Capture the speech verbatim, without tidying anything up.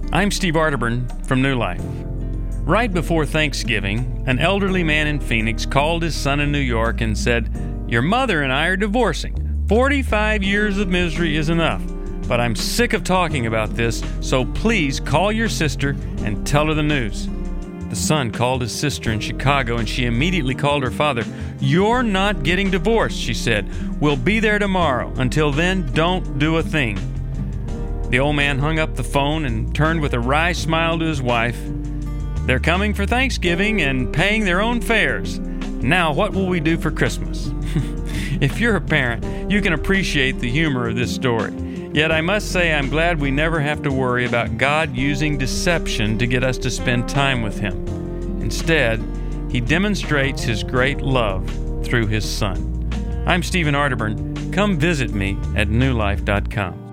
I'm Steve Arterburn from New Life. Right before Thanksgiving, an elderly man in Phoenix called his son in New York and said, "Your mother and I are divorcing. forty-five years of misery is enough, but I'm sick of talking about this, so please call your sister and tell her the news." The son called his sister in Chicago, and she immediately called her father. "You're not getting divorced," she said. "We'll be there tomorrow. Until then, don't do a thing." The old man hung up the phone and turned with a wry smile to his wife. "They're coming for Thanksgiving and paying their own fares. Now what will we do for Christmas?" If you're a parent, you can appreciate the humor of this story. Yet I must say I'm glad we never have to worry about God using deception to get us to spend time with Him. Instead, He demonstrates His great love through His Son. I'm Stephen Arterburn. Come visit me at new life dot com.